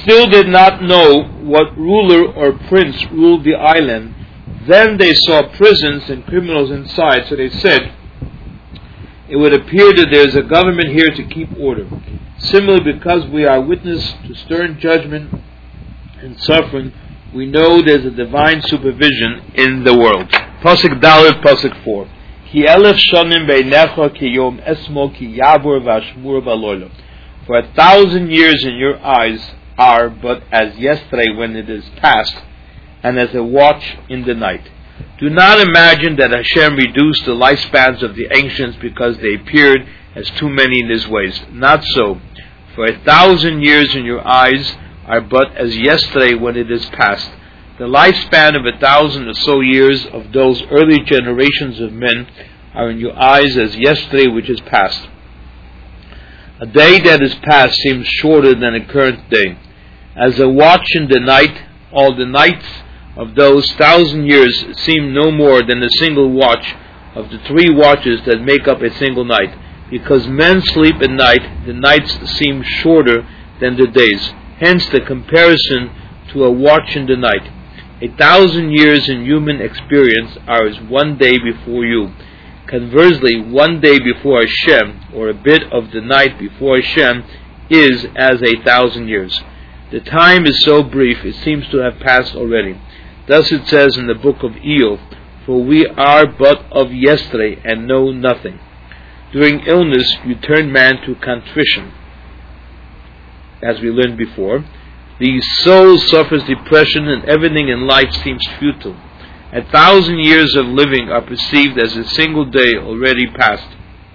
still did not know what ruler or prince ruled the island. Then they saw prisons and criminals inside, so they said, it would appear that there is a government here to keep order. Similarly, because we are witness to stern judgment and suffering, we know there is a divine supervision in the world. Pasuk Dalet, Pasuk 4. Ki elef shonim beinecha ki yom esmo ki yavur v'ashmur v'aloylo. For 1,000 years in your eyes are but as yesterday when it is past, and as a watch in the night. Do not imagine that Hashem reduced the lifespans of the ancients because they appeared as too many in His ways. Not so. For 1,000 years in your eyes are but as yesterday when it is past. The lifespan of 1,000 or so years of those early generations of men are in your eyes as yesterday which is past. A day that is past seems shorter than a current day. As a watch in the night, all the nights of those 1,000 years seem no more than a single watch of the 3 watches that make up a single night. Because men sleep at night, the nights seem shorter than the days. Hence the comparison to a watch in the night. 1,000 years in human experience are as 1 day before you. Conversely, 1 day before Hashem, or a bit of the night before Hashem, is as 1,000 years. The time is so brief, it seems to have passed already. Thus it says in the book of Iyov, for we are but of yesterday and know nothing. During illness, you turn man to contrition, as we learned before. The soul suffers depression and everything in life seems futile. 1,000 years of living are perceived as a single day already past.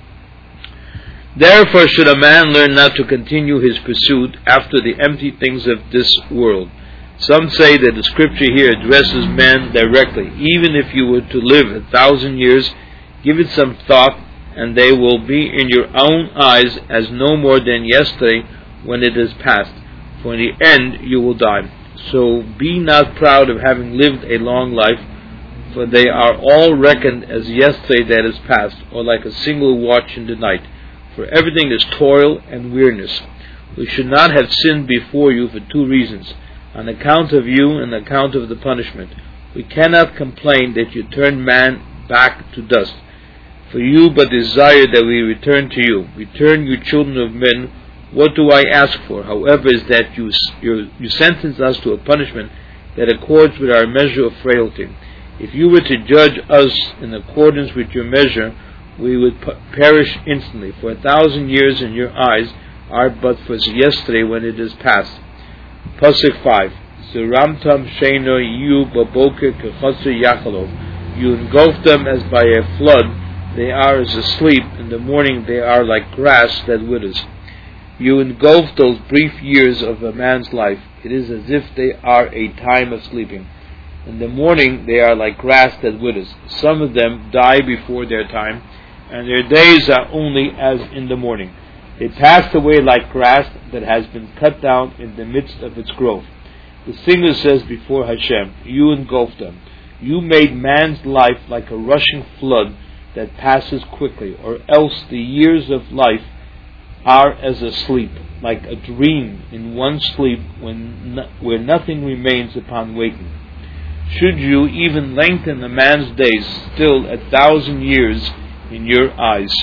Therefore should a man learn not to continue his pursuit after the empty things of this world. Some say that the scripture here addresses man directly. Even if you were to live 1,000 years, give it some thought, and they will be in your own eyes as no more than yesterday when it is past. For in the end you will die. So be not proud of having lived a long life, for they are all reckoned as yesterday that is past, or like a single watch in the night. For everything is toil and weariness. We should not have sinned before you for 2 reasons, on account of you and on account of the punishment. We cannot complain that you turned man back to dust. For you but desire that we return to you. Return, you children of men. What do I ask for? However, is that you sentence us to a punishment that accords with our measure of frailty. If you were to judge us in accordance with your measure, we would perish instantly. For 1,000 years in your eyes are but for yesterday when it is past. Pasuk 5. Zeramtam sheino yu baboker kechasir yachalov. You engulf them as by a flood. They are as asleep. In the morning they are like grass that withers. You engulf those brief years of a man's life. It is as if they are a time of sleeping. In the morning they are like grass that withers. Some of them die before their time, and their days are only as in the morning. They passed away like grass that has been cut down in the midst of its growth. The singer says before Hashem, you engulfed them. You made man's life like a rushing flood that passes quickly, or else the years of life are as a sleep, like a dream in one sleep where nothing remains upon waking. Should you even lengthen a man's days, still 1,000 years in your eyes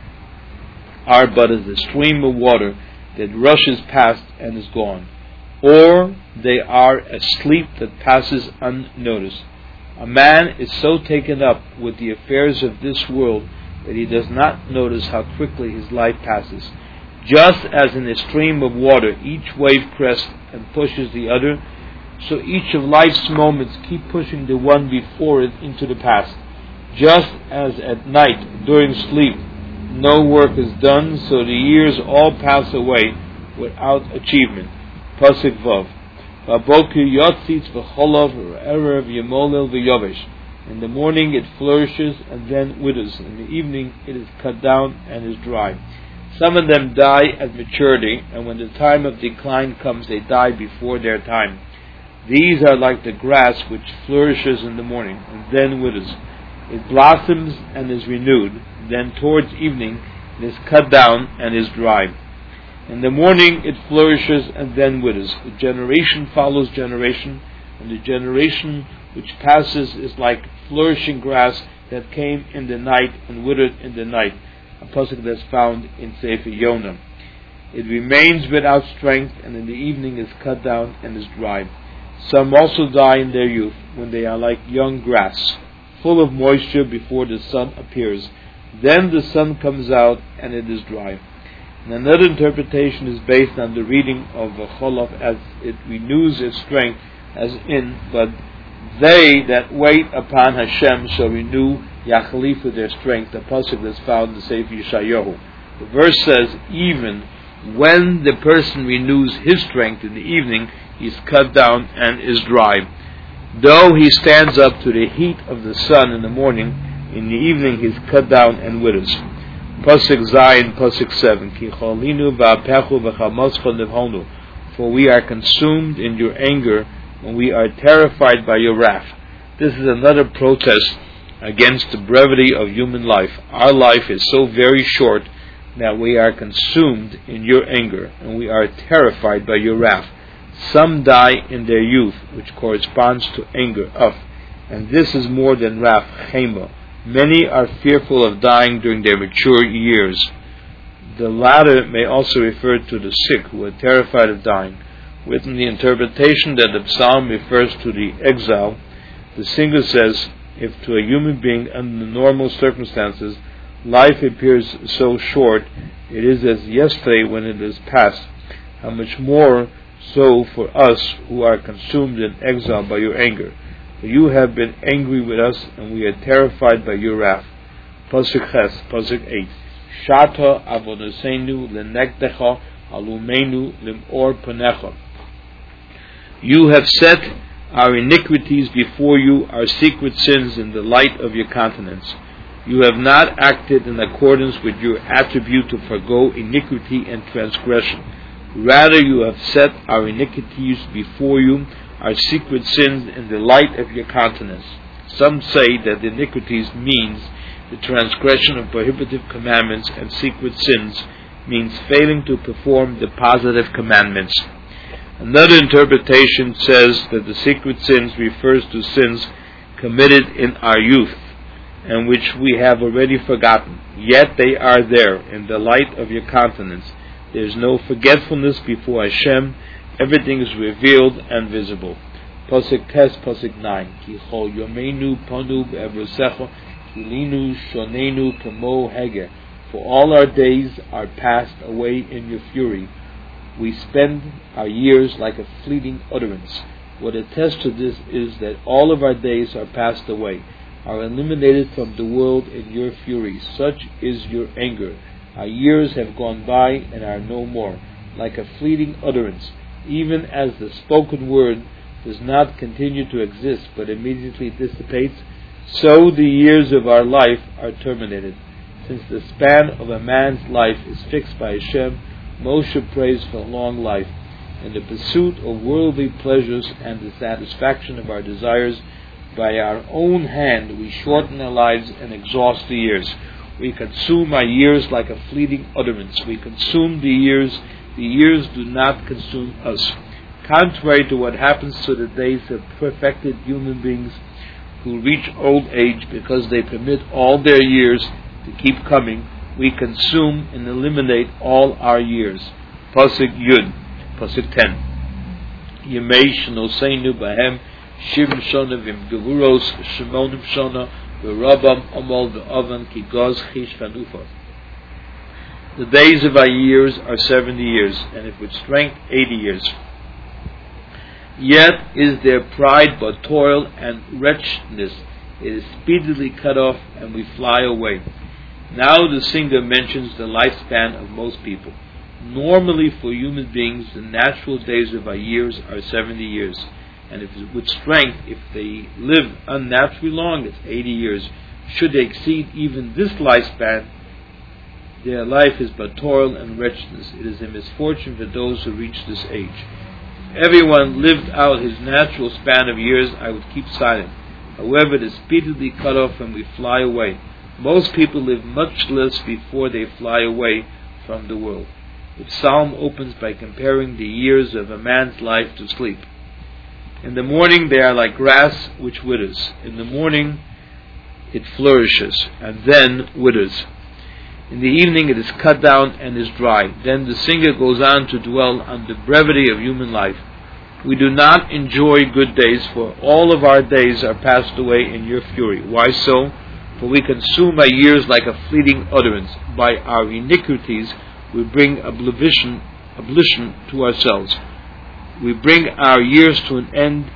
are but as a stream of water that rushes past and is gone, or they are a sleep that passes unnoticed. A man is so taken up with the affairs of this world that he does not notice how quickly his life passes. Just as in a stream of water each wave crests and pushes the other, so each of life's moments keep pushing the one before it into the past. Just as at night, during sleep, no work is done, so the years all pass away without achievement. Pasuk Vav. V'boker yotzitz v'cholav erev yemolel v'yovesh. In the morning it flourishes and then withers. In the evening it is cut down and is dry. Some of them die at maturity, and when the time of decline comes, they die before their time. These are like the grass which flourishes in the morning and then withers. It blossoms and is renewed. Then towards evening it is cut down and is dry. In the morning it flourishes and then withers. The generation follows generation, and the generation which passes is like flourishing grass that came in the night and withered in the night. A pasuk that's found in Sefer Yonah. It remains without strength, and in the evening is cut down and is dried. Some also die in their youth, when they are like young grass, full of moisture before the sun appears. Then the sun comes out and it is dry. And another interpretation is based on the reading of Cholof, as it renews its strength, as in, but they that wait upon Hashem shall renew Yachalifu their strength, the pasuk that's found in the Sefer Yeshayahu. The verse says, even when the person renews his strength in the evening, he is cut down and is dry. Though he stands up to the heat of the sun in the morning, in the evening he is cut down and withers. Pasuk Zayin, Pasuk 7. Ki cholinu va'apechu v'chamotzcha nevhonu. For we are consumed in your anger, and we are terrified by your wrath. This is another protest against the brevity of human life. Our life is so very short that we are consumed in your anger, and we are terrified by your wrath. Some die in their youth, which corresponds to anger, and this is more than wrath, chema. Many are fearful of dying during their mature years. The latter may also refer to the sick, who are terrified of dying. Within the interpretation that the psalm refers to the exile, the singer says, if to a human being under normal circumstances life appears so short, it is as yesterday when it is past, how much more so for us who are consumed in exile by your anger. For you have been angry with us, and we are terrified by your wrath. Pasuk Ches, Pasuk 8. Shata avonosenu lenekdecha alumenu limor panecha. You have set our iniquities before you, our secret sins in the light of your countenance. You have not acted in accordance with your attribute to forgo iniquity and transgression. Rather, you have set our iniquities before you, our secret sins in the light of your countenance. Some say that the iniquities means the transgression of prohibitive commandments, and secret sins means failing to perform the positive commandments. Another interpretation says that the secret sins refers to sins committed in our youth, and which we have already forgotten. Yet they are there in the light of your countenance. There is no forgetfulness before Hashem. Everything is revealed and visible. Pasuk Tes, Pasuk 9. Ki chol yomenu panu be'evrosecha kilinu shonenu kamo heger. For all our days are passed away in your fury. We spend our years like a fleeting utterance. What attests to this is that all of our days are passed away, are eliminated from the world in your fury. Such is your anger. Our years have gone by and are no more, like a fleeting utterance. Even as the spoken word does not continue to exist but immediately dissipates, so the years of our life are terminated. Since the span of a man's life is fixed by Hashem, Moshe prays for long life. In the pursuit of worldly pleasures and the satisfaction of our desires, by our own hand we shorten our lives and exhaust the years. We consume our years like a fleeting utterance. We consume the years do not consume us. Contrary to what happens to the days of perfected human beings who reach old age because they permit all their years to keep coming, we consume and eliminate all our years. Pasuk Yud, Pasuk 10. Yemei shenoseinu bahem shivim shona vim gevuros shemonim shona v'rabam omol v'ovan ki goz chish vanufa. The days of our years are 70 years, and if with strength 80 years. Yet is their pride but toil and wretchedness. It is speedily cut off, and we fly away. Now the singer mentions the lifespan of most people. Normally for human beings, the natural days of our years are 70 years. And if with strength, if they live unnaturally long, it's 80 years. Should they exceed even this lifespan, their life is but toil and wretchedness. It is a misfortune for those who reach this age. If everyone lived out his natural span of years, I would keep silent. However, it is speedily cut off and we fly away. Most people live much less before they fly away from the world. The psalm opens by comparing the years of a man's life to sleep. In the morning they are like grass which withers. In the morning it flourishes, and then withers. In the evening it is cut down and is dry. Then the singer goes on to dwell on the brevity of human life. We do not enjoy good days, for all of our days are passed away in your fury. Why so? For we consume our years like a fleeting utterance. By our iniquities we bring abolition to ourselves. We bring our years to an end,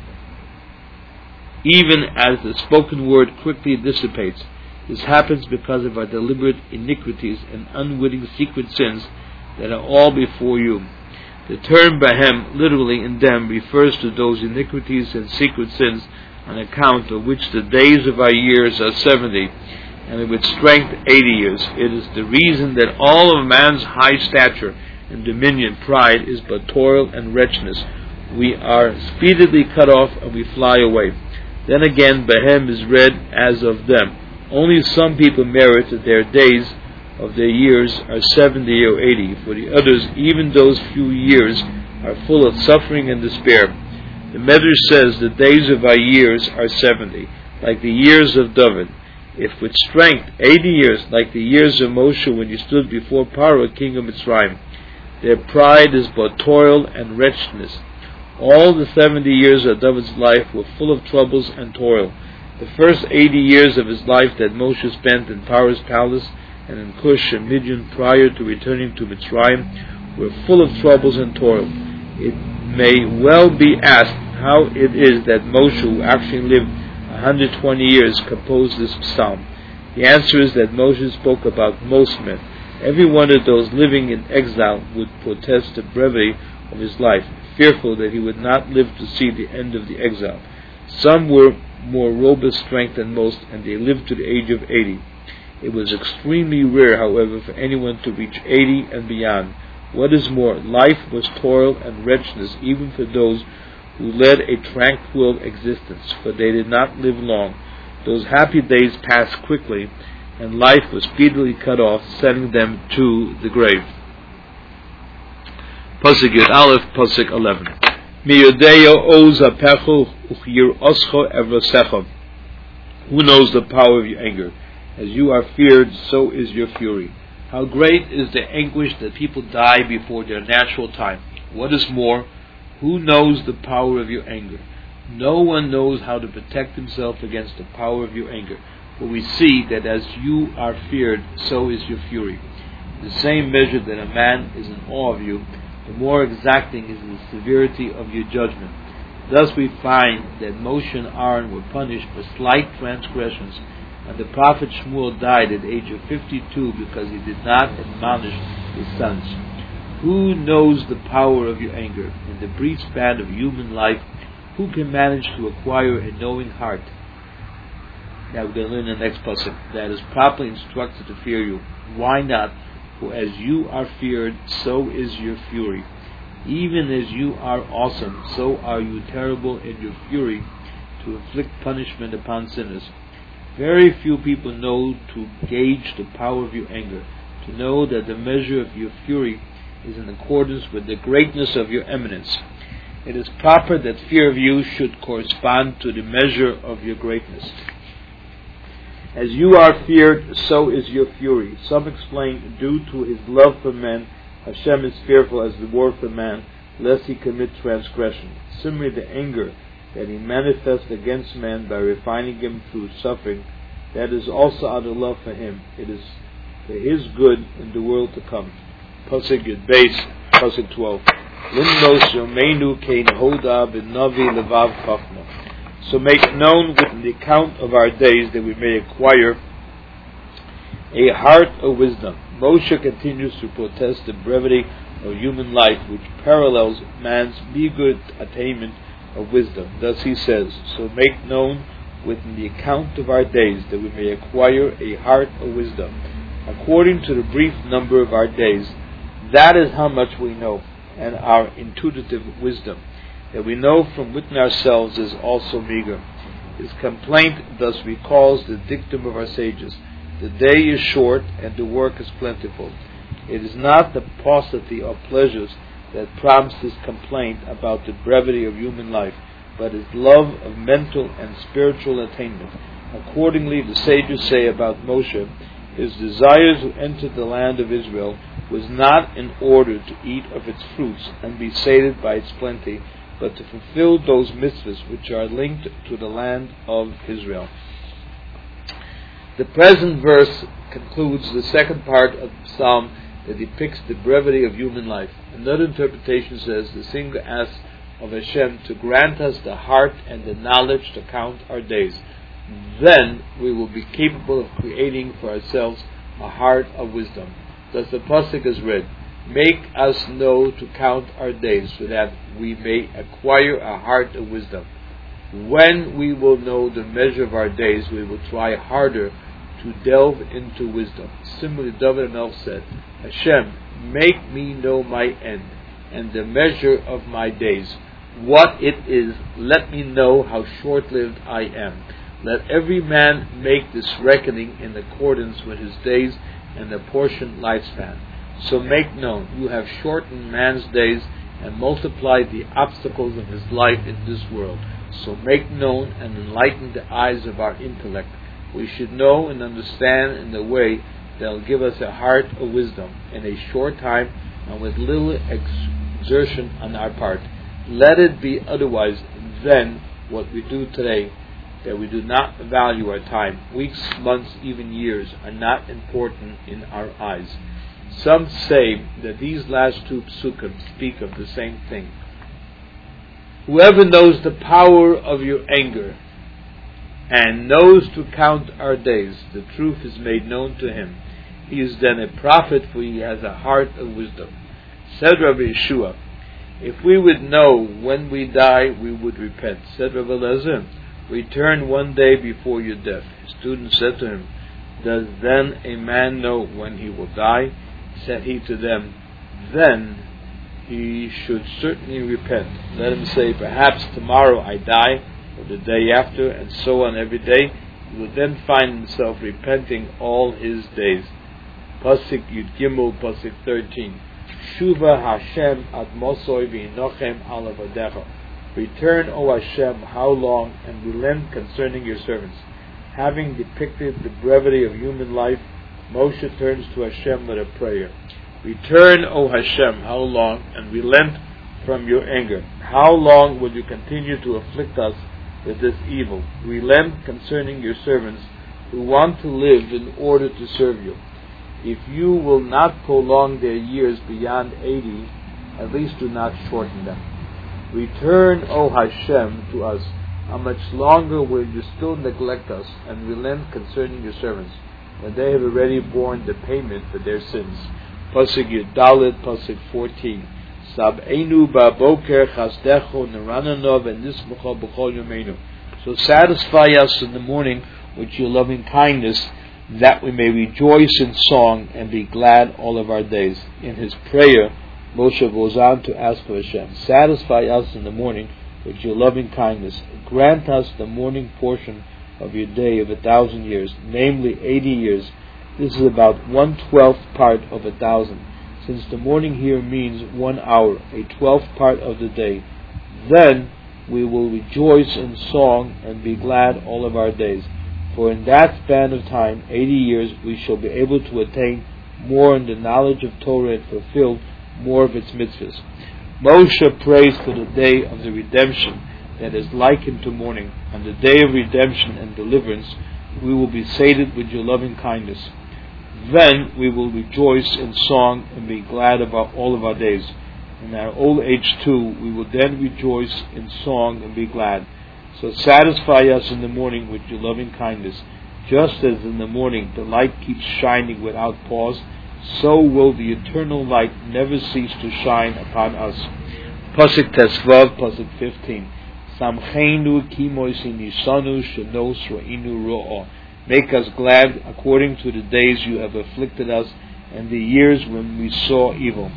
even as the spoken word quickly dissipates. This happens because of our deliberate iniquities and unwitting secret sins that are all before you. The term Bahem, literally in them, refers to those iniquities and secret sins on account of which the days of our years are 70, and with strength 80 years. It is the reason that all of man's high stature and dominion, pride, is but toil and wretchedness. We are speedily cut off and we fly away. Then again, Bahem is read as of them. Only some people merit that their days of their years are 70 or 80. For the others, even those few years are full of suffering and despair. The Medrash says the days of our years are 70, like the years of David. If with strength 80 years, like the years of Moshe when he stood before Paro, king of Mitzrayim. Their pride is but toil and wretchedness. All the 70 years of David's life were full of troubles and toil. The first 80 years of his life that Moshe spent in Paro's palace and in Cush and Midian prior to returning to Mitzrayim were full of troubles and toil. It may well be asked how it is that Moshe, who actually lived 120 years, composed this psalm. The answer is that Moshe spoke about most men. Every one of those living in exile would protest the brevity of his life, fearful that he would not live to see the end of the exile. Some were more robust strength than most, and they lived to the age of 80. It was extremely rare, however, for anyone to reach 80 and beyond. What is more, life was toil and wretchedness even for those who led a tranquil existence, for they did not live long. Those happy days passed quickly, and life was speedily cut off, sending them to the grave. Pasuk Yud Aleph, Pasuk 11. Miyodeyo oz apechu uchyir oscho evrosecho. Who knows the power of your anger? As you are feared, so is your fury. How great is the anguish that people die before their natural time. What is more, who knows the power of your anger? No one knows how to protect himself against the power of your anger. For we see that as you are feared, so is your fury. In the same measure that a man is in awe of you, the more exacting is the severity of your judgment. Thus we find that Moshe and Aaron were punished for slight transgressions, and the prophet Shmuel died at the age of 52 because he did not admonish his sons. Who knows the power of your anger? In the brief span of human life, who can manage to acquire a knowing heart? Now we're going to learn in the next pasuk that is properly instructed to fear you. Why not? For as you are feared, so is your fury. Even as you are awesome, so are you terrible in your fury to inflict punishment upon sinners. Very few people know to gauge the power of your anger, to know that the measure of your fury is in accordance with the greatness of your eminence. It is proper that fear of you should correspond to the measure of your greatness. As you are feared, so is your fury. Some explain, due to his love for men, Hashem is fearful as the war for man, lest he commit transgression. Similarly, the anger that he manifests against man by refining him through suffering, that is also out of love for him. It is for his good in the world to come. Pasuk Yud Beis, Pasuk 12. Limnos yomeinu kein hoda v'navi levav chachma. So make known with the account of our days that we may acquire a heart of wisdom. Moshe continues to protest the brevity of human life, which parallels man's meager attainment of wisdom. Thus he says, so make known within the account of our days that we may acquire a heart of wisdom. According to the brief number of our days, that is how much we know, and our intuitive wisdom that we know from within ourselves is also meager. His complaint thus recalls the dictum of our sages. The day is short and the work is plentiful. It is not the paucity of pleasures that prompts his complaint about the brevity of human life, but his love of mental and spiritual attainment. Accordingly, the sages say about Moshe, his desire to enter the land of Israel was not in order to eat of its fruits and be sated by its plenty, but to fulfill those mitzvahs which are linked to the land of Israel. The present verse concludes the second part of the psalm that depicts the brevity of human life. Another interpretation says the singer asks of Hashem to grant us the heart and the knowledge to count our days. Then we will be capable of creating for ourselves a heart of wisdom. Thus the pasuk is read, make us know to count our days so that we may acquire a heart of wisdom. When we will know the measure of our days, we will try harder to delve into wisdom. Similarly, David HaMelech said, Hashem, make me know my end and the measure of my days. What it is, let me know how short-lived I am. Let every man make this reckoning in accordance with his days and apportioned lifespan. So make known, you have shortened man's days and multiplied the obstacles of his life in this world. So make known and enlighten the eyes of our intellect. We should know and understand in the way that will give us a heart of wisdom in a short time and with little exertion on our part. Let it be otherwise than what we do today, that we do not value our time. Weeks, months, even years are not important in our eyes. Some say that these last two psukim speak of the same thing. Whoever knows the power of your anger and knows to count our days, the truth is made known to him. He is then a prophet, for he has a heart of wisdom. Said Rabbi Yeshua, if we would know when we die, we would repent. Said Rabbi Elazar, return one day before your death. His student said to him, does then a man know when he will die? Said he to them, then he should certainly repent. Let him say, perhaps tomorrow I die, or the day after, and so on every day. He will then find himself repenting all his days. Pasuk Yud Gimel, Pasuk 13. Shuva Hashem ad Mosoi v'inochem ala vadecha. Return, O Hashem, how long, and relent concerning your servants. Having depicted the brevity of human life, Moshe turns to Hashem with a prayer. Return, O Hashem, how long, and relent from your anger. How long will you continue to afflict us with this evil? Relent concerning your servants who want to live in order to serve you. If you will not prolong their years beyond 80, at least do not shorten them. Return, O Hashem, to us. How much longer will you still neglect us and relent concerning your servants, when they have already borne the payment for their sins? Pasuk Yud Dalet, Pasuk 14. Sab'enu ba'boker chasdecho nerananov v'nismucho b'chol yomeinu. So satisfy us in the morning with your loving kindness, that we may rejoice in song and be glad all of our days. In his prayer, Moshe goes on to ask for Hashem, satisfy us in the morning with your loving kindness. Grant us the morning portion of your day of 1,000 years, namely 80 years. This is about 1/12th part of 1,000. Since the morning here means 1 hour, a 12th part of the day, then we will rejoice in song and be glad all of our days. For in that span of time, 80 years, we shall be able to attain more in the knowledge of Torah and fulfill more of its mitzvahs. Moshe prays for the day of the redemption that is likened to morning. On the day of redemption and deliverance, we will be sated with your loving kindness. Then we will rejoice in song and be glad about all of our days. In our old age too, we will then rejoice in song and be glad. So satisfy us in the morning with your loving kindness. Just as in the morning the light keeps shining without pause, so will the eternal light never cease to shine upon us. Pasuk Tesvav, Pasuk 15. Samcheinu kimoisi nisanu shenos ra'inu ro'o. Make us glad according to the days you have afflicted us and the years when we saw evil.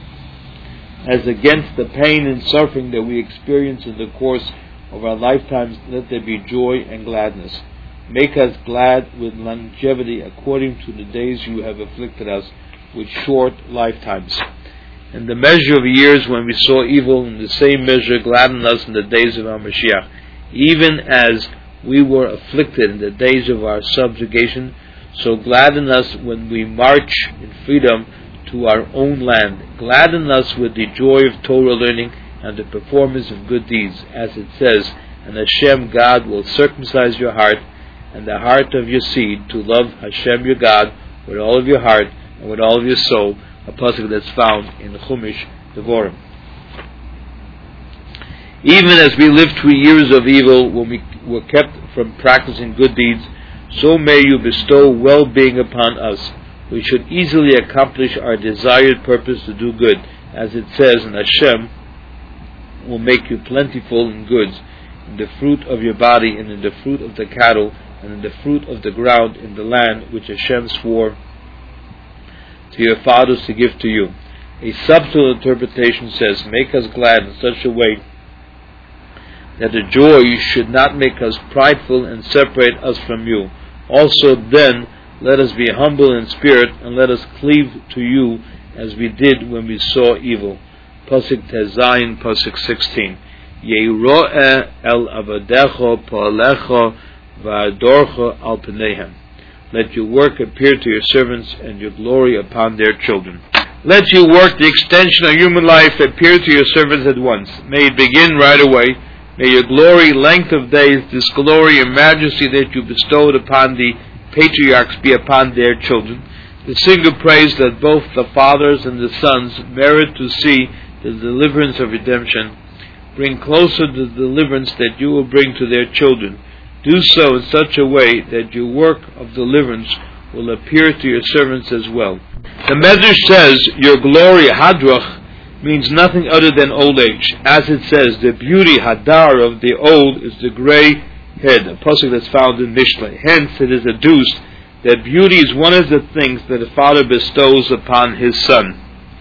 As against the pain and suffering that we experience in the course of our lifetimes, let there be joy and gladness. Make us glad with longevity according to the days you have afflicted us, with short lifetimes. And the measure of years when we saw evil, in the same measure gladden us in the days of our Mashiach. Even as we were afflicted in the days of our subjugation, so gladden us when we march in freedom to our own land. Gladden us with the joy of Torah learning and the performance of good deeds, as it says, and Hashem God will circumcise your heart and the heart of your seed to love Hashem your God with all of your heart and with all of your soul, a pasuk that's found in the Chumash Devorim. Even as we lived through years of evil when we were kept from practicing good deeds, so may you bestow well-being upon us. We should easily accomplish our desired purpose to do good, as it says, and Hashem will make you plentiful in goods, in the fruit of your body, and in the fruit of the cattle, and in the fruit of the ground, in the land which Hashem swore to your fathers to give to you. A subtle interpretation says, make us glad in such a way that the joy should not make us prideful and separate us from you. Also then, let us be humble in spirit, and let us cleave to you as we did when we saw evil. Pasuk Tezayin, Pasuk 16. Yero'eh el avadecho po'alecho va'adorcho al pneihem. Let your work appear to your servants, and your glory upon their children. Let your work, the extension of human life, appear to your servants at once. May it begin right away. May your glory, length of days, this glory and majesty that you bestowed upon the patriarchs be upon their children. The singer prays that both the fathers and the sons merit to see the deliverance of redemption. Bring closer the deliverance that you will bring to their children. Do so in such a way that your work of deliverance will appear to your servants as well. The Medrash says, your glory, Hadrach, means nothing other than old age. As it says, the beauty, Hadar, of the old is the gray head, a pasuk that's found in Mishlei. Hence, it is adduced that beauty is one of the things that the Father bestows upon His Son.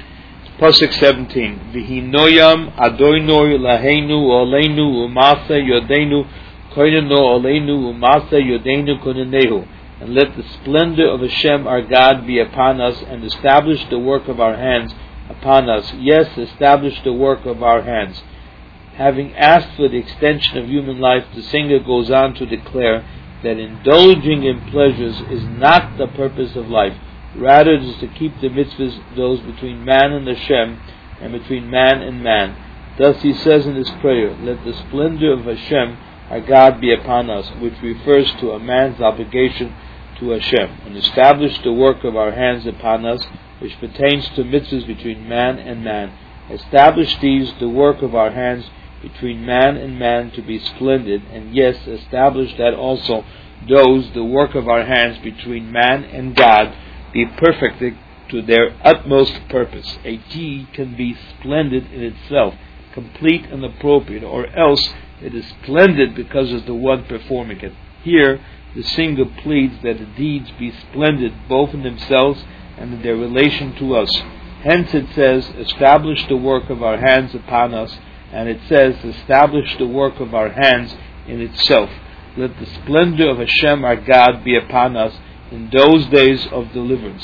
Pasuk 17. V'hinoyam adoinoi laheinu oleinu umase yodeinu koinenu oleinu umase yodeinu konenehu. And let the splendor of Hashem our God be upon us, and establish the work of our hands upon us. Yes, establish the work of our hands. Having asked for the extension of human life, the singer goes on to declare that indulging in pleasures is not the purpose of life. Rather, it is to keep the mitzvahs, those between man and Hashem, and between man and man. Thus he says in his prayer, let the splendor of Hashem our God be upon us, which refers to a man's obligation to Hashem, and establish the work of our hands upon us, which pertains to mitzvahs between man and man. Establish these, the work of our hands, between man and man, to be splendid, and yes, establish that also those, the work of our hands between man and God, be perfect to their utmost purpose. A deed can be splendid in itself, complete and appropriate, or else it is splendid because of the one performing it. Here, the singer pleads that the deeds be splendid both in themselves and in their relation to us. Hence it says, establish the work of our hands upon us, and it says, establish the work of our hands in itself. Let the splendor of Hashem our God be upon us in those days of deliverance.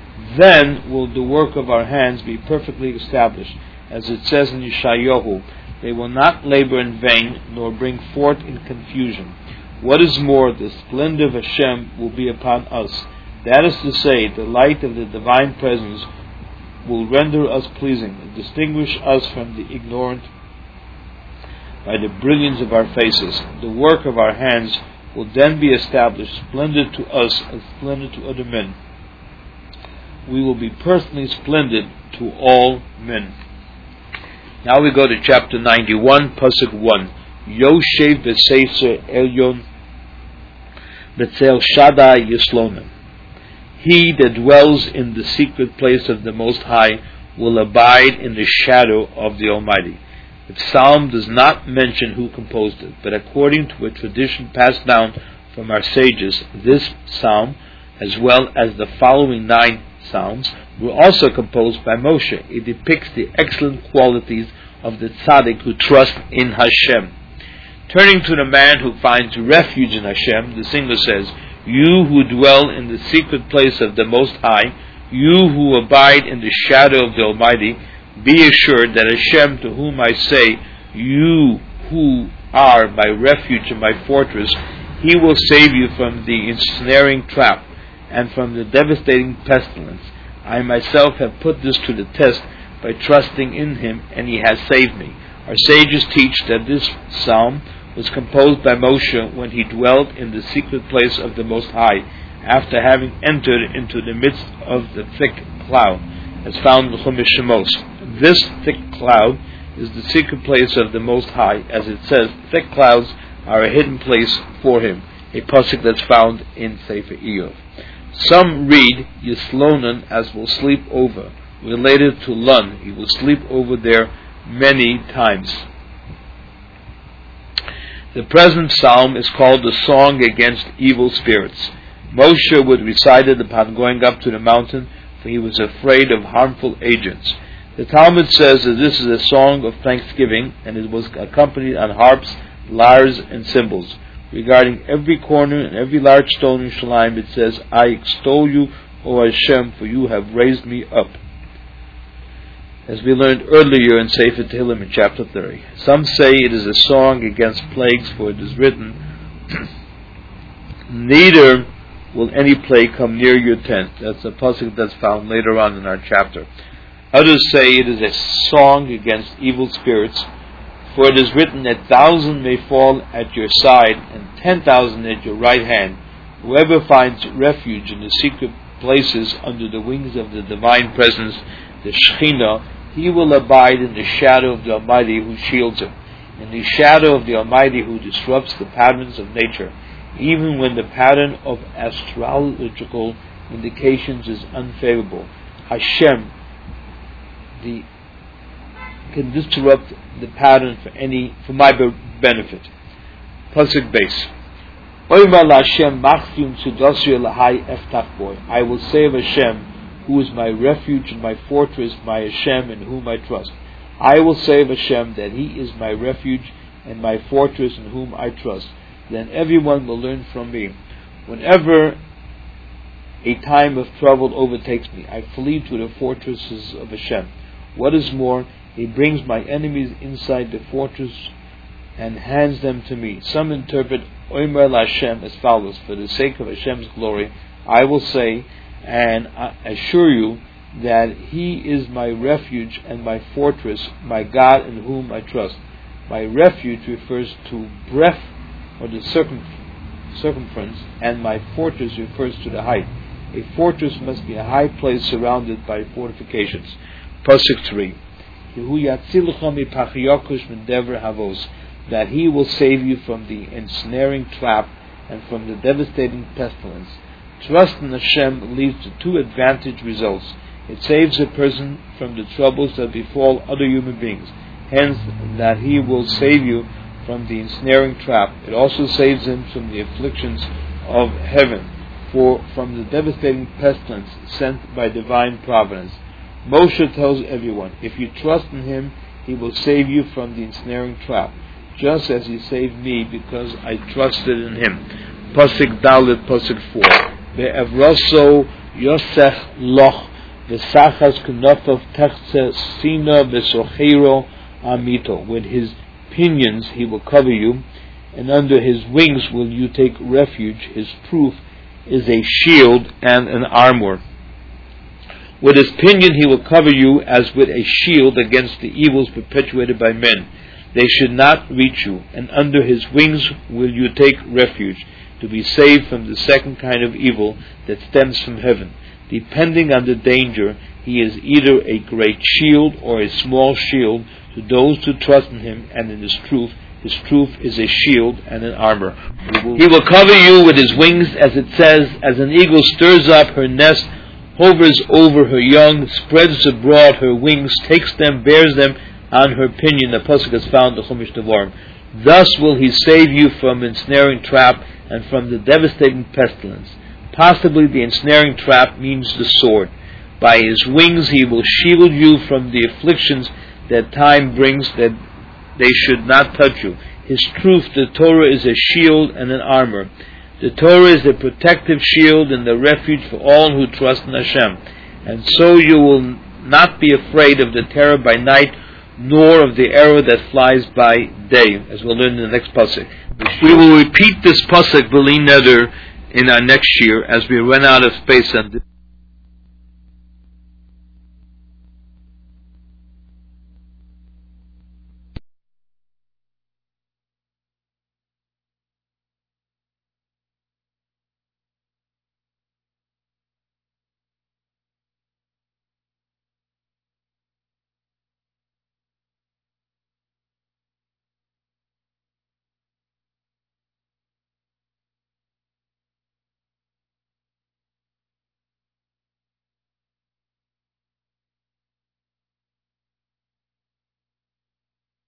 Then will the work of our hands be perfectly established, as it says in Yeshayahu, they will not labor in vain, nor bring forth in confusion. What is more, the splendor of Hashem will be upon us. That is to say, the light of the divine presence will render us pleasing and distinguish us from the ignorant by the brilliance of our faces. The work of our hands will then be established, splendid to us and splendid to other men. We will be personally splendid to all men. Now we go to chapter 91, Pasuk 1. Yoshev b'Sefer Elyon b'Tzel Shaddai Yislonim. He that dwells in the secret place of the Most High will abide in the shadow of the Almighty. The psalm does not mention who composed it, but according to a tradition passed down from our sages, this psalm, as well as the following 9 psalms, were also composed by Moshe. It depicts the excellent qualities of the tzaddik who trusts in Hashem. Turning to the man who finds refuge in Hashem, the singer says, you who dwell in the secret place of the Most High, You who abide in the shadow of the Almighty, be assured that Hashem, to whom I say, you who are my refuge and my fortress, He will save you from the ensnaring trap and from the devastating pestilence. I myself have put this to the test by trusting in Him, and He has saved me. Our sages teach that this psalm was composed by Moshe when he dwelt in the secret place of the Most High, after having entered into the midst of the thick cloud, as found in Chumash Shemos. This thick cloud is the secret place of the Most High, as it says, thick clouds are a hidden place for Him, a pasuk that's found in Sefer Iyov. Some read Yislonon as will sleep over, related to Lun. He will sleep over there many times. The present psalm is called the Song Against Evil Spirits. Moshe would recite it upon going up to the mountain, for he was afraid of harmful agents. The Talmud says that this is a song of thanksgiving, and it was accompanied on harps, lyres, and cymbals. Regarding every corner and every large stone in Shalim, it says, I extol you, O Hashem, for you have raised me up. As we learned earlier in Sefer Tehillim in chapter 30. Some say it is a song against plagues, for it is written, neither will any plague come near your tent. That's a pasuk that's found later on in our chapter. Others say it is a song against evil spirits, for it is written, 1,000 may fall at your side, and 10,000 at your right hand. Whoever finds refuge in the secret places under the wings of the divine presence, the Shekhinah, he will abide in the shadow of the Almighty who shields him, in the shadow of the Almighty who disrupts the patterns of nature, even when the pattern of astrological indications is unfavorable. Hashem can disrupt the pattern for my benefit. Pasuk base. I will say of Hashem, who is my refuge and my fortress, my Hashem in whom I trust. I will say of Hashem that He is my refuge and my fortress in whom I trust. Then everyone will learn from me. Whenever a time of trouble overtakes me, I flee to the fortresses of Hashem. What is more, He brings my enemies inside the fortress and hands them to me. Some interpret Omer Hashem as follows: for the sake of Hashem's glory, I will say and I assure you that He is my refuge and my fortress, my God in whom I trust. My refuge refers to breadth or the circumference, and my fortress refers to the height. A fortress must be a high place surrounded by fortifications. Pasuk 3. That He will save you from the ensnaring trap and from the devastating pestilence. Trust in Hashem leads to two advantage results. It saves a person from the troubles that befall other human beings. Hence, that He will save you from the ensnaring trap. It also saves him from the afflictions of heaven, from the devastating pestilence sent by divine providence. Moshe tells everyone, if you trust in Him, He will save you from the ensnaring trap, just as He saved me because I trusted in Him. Pasuk Dalet, Pasuk 4. Be'evroso Yosech Loch V'sachas Knofov Techze Sina V'sochero Amito. With His pinions He will cover you, and under His wings will you take refuge. His proof is a shield and an armor. With His pinion He will cover you as with a shield against the evils perpetuated by men. They should not reach you, and under His wings will you take refuge, to be saved from the second kind of evil that stems from heaven. Depending on the danger, He is either a great shield or a small shield to those who trust in Him and in His truth. His truth is a shield and an armor. He will cover you with His wings, as it says, as an eagle stirs up her nest, hovers over her young, spreads abroad her wings, takes them, bears them on her pinion. The pasuk is found in Chumash Devarim. Thus will He save you from ensnaring trap and from the devastating pestilence. Possibly the ensnaring trap means the sword. By His wings He will shield you from the afflictions that time brings, that they should not touch you. His truth, the Torah, is a shield and an armor. The Torah is a protective shield and the refuge for all who trust in Hashem. and so you will not be afraid of the terror by night, nor of the arrow that flies by day, as we'll learn in the next pasuk. We will repeat this pasuk, B'li Neder, in our next year as we run out of space on this.